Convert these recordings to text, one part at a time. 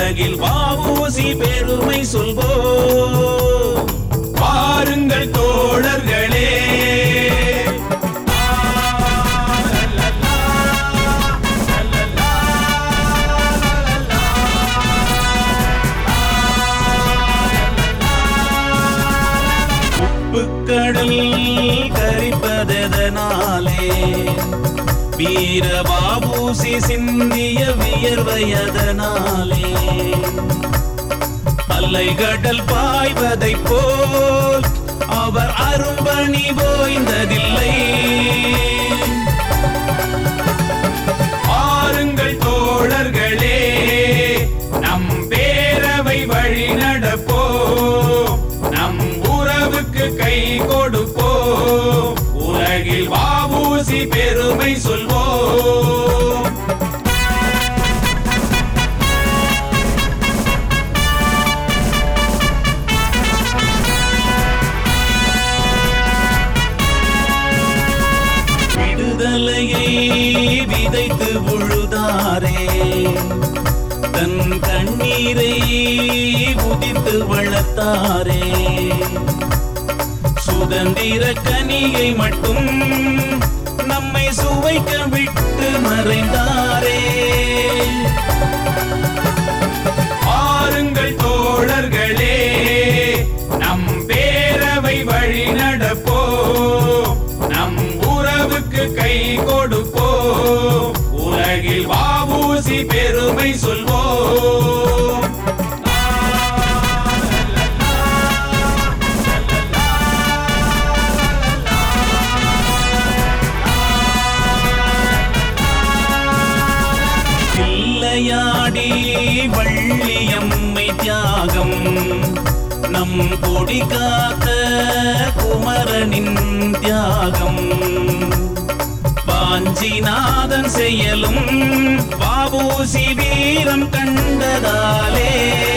உலகில் வ.உ.சி பெருமை சொல்வோம். வாருங்கள் தோழர்களே, உப்புக்கடல் கரிப்பதனாலே வீர வ.உ.சி சிந்திய வியர்வையதனாலே அலைகடல் பாய்வதை போல் அவர் அரும்பணி போய்ந்ததில்லை. ஆறுங்கள் தோழர்களே, நம் பேரவை வழி நடப்போம், நம் உறவுக்கு கை கொடுப்போம், உலகில் வ.உ.சி பெருமை சொல்வோம். விடுதலையை விதைத்து உழுதாரே, தன் கண்ணீரை உதித்து வளர்த்தாரே, சுதந்திர கனியை மட்டும் நம்மை சுவைக்க விட்டு மறைந்தாரே. ஆறுங்கள் தோழர்களே, நம் பேரவை வழி நடப்போம், நம் உறவுக்கு கை கொடுப்போம், உலகில் வ.உ.சி பெருமை சொல்வோம். பிள்ளையாடி வள்ளியம்மை தியாகம், நம் கொடி காத்த குமரனின் தியாகம், வாஞ்சிநாதன் செயலும் வ.உ.சி வீரம் கண்டதாலே.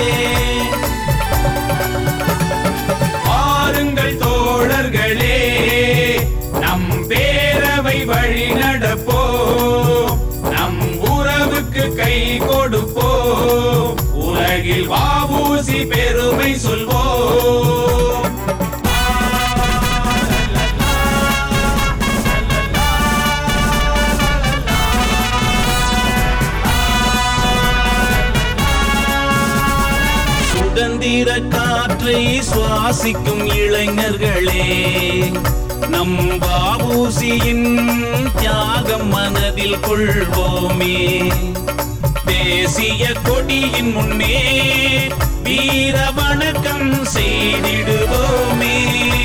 ஆறுங்கள் தோழர்களே, நம் பேரவை வழி நடப்போம், நம் உறவுக்கு கை கொடுப்போம், உலகில் வ.உ.சி பெருமை சொல்வோம். சுதந்திர காற்றை சுவாசிக்கும் இளைஞர்களே, நம் வ.உ.சியின் தியாகம் மனதில் கொள்வோமே, தேசிய கொடியின் முன்னே வீர வணக்கம் செய்திடுவோமே.